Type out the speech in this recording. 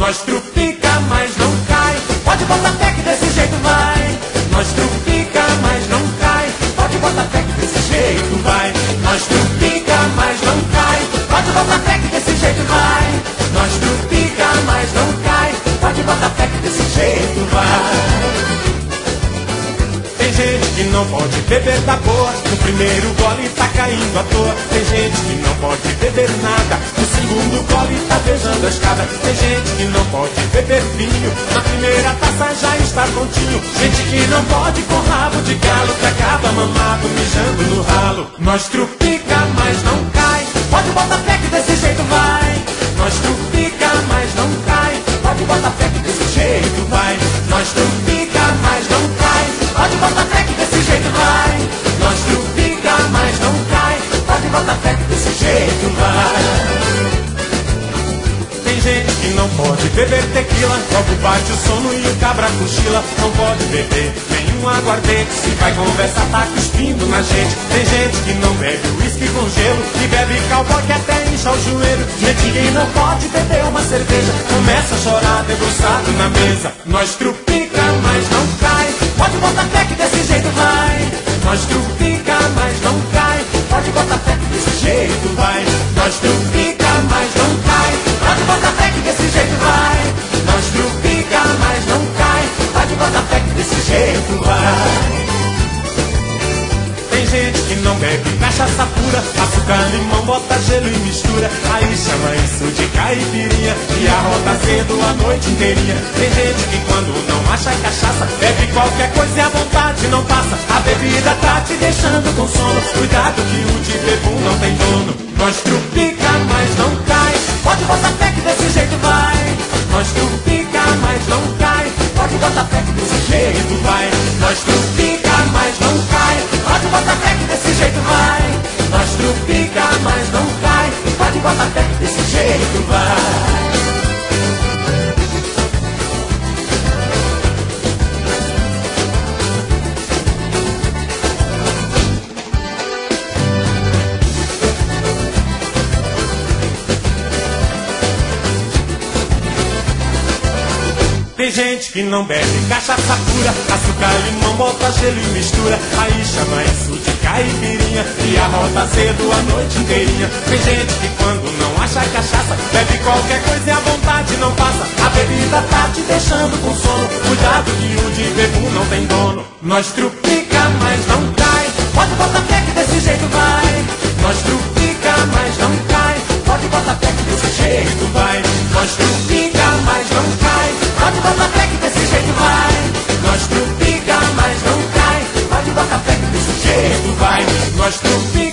Nós trupica, mas não cai. Pode botar fé que desse jeito vai. Nós trupica, mas não cai. Pode botar fé que desse jeito vai. Nós trupica, mas não cai. Pode botar fé que desse jeito vai. Nós trupica, mas não cai. Pode botar fé que desse jeito vai. Tem gente que não pode beber da boa. No primeiro gole tá caindo à toa. Tem gente que não pode beber nada. No segundo gole tá beijando a escada. Tem gente que não pode beber vinho. Na primeira taça já está prontinho. Gente que não pode com rabo de galo, que acaba mamado mijando no ralo. Nós trupica, mas não cai. Pode botar fé que desse jeito vai. Nós trupica, mas não cai. Pode botar fé que desse jeito vai. Nós trupica, mas não cai. Pode botar fé que desse jeito vai. Nós trupica, mas não cai. Pode botar fé que desse jeito vai. Tem gente que não pode beber tequila. Logo bate o sono e o cabra cochila. Não pode beber nenhum aguardente. Se vai conversar tá cuspindo na gente. Tem gente que não bebe uísque com gelo. E bebe cowboy que até incha o joelho. Gente que não pode beber uma cerveja. Começa a chorar debruçado na mesa. Nós trupica, mas não cai. Pode botar fé que desse jeito vai. Nós trupica, mas não cai. Pode botar fé que desse jeito vai. Nós trupica, mas não cai. Pode botar fé que desse jeito vai. Nós trupica, mas não cai. Pode botar fé que desse jeito vai. Tem gente que não bebe cachaça pura. Açúcar, limão, bota gelo e mistura. Aí chama isso de caipirinha. E arrota cedo a noite inteirinha. Tem gente que quando não acha cachaça bebe qualquer coisa e a vontade não passa. A bebida tá te deixando com sono. Cuidado que o de bebum não tem dono. Nós trupica, mas não cai. Pode botar fé que desse jeito vai. Nós trupica, mas não cai. Pode botar fé que desse jeito vai. Nós trupica, mas não cai. Pode botar fé que desse jeito vai. Nós trupica, mas não cai. Pode botar fé que desse jeito vai. Tem gente que não bebe cachaça pura. Açúcar, limão, bota gelo e mistura. Aí chama isso de caipirinha. E arrota cedo a noite inteirinha. Tem gente que quando não acha cachaça bebe qualquer coisa e a vontade não passa. A bebida tá te deixando com sono. Cuidado que o de bebum não tem dono. Nós trupica, mas não cai. Pode botar fé que desse jeito vai. Nós trupica, mas não cai. Pode botar fé que desse jeito vai. Nós trupica, mas não cai. Pode botar fé que desse jeito vai. Nós trupica, mas não cai. Pode botar fé que desse jeito vai. Nós trupica.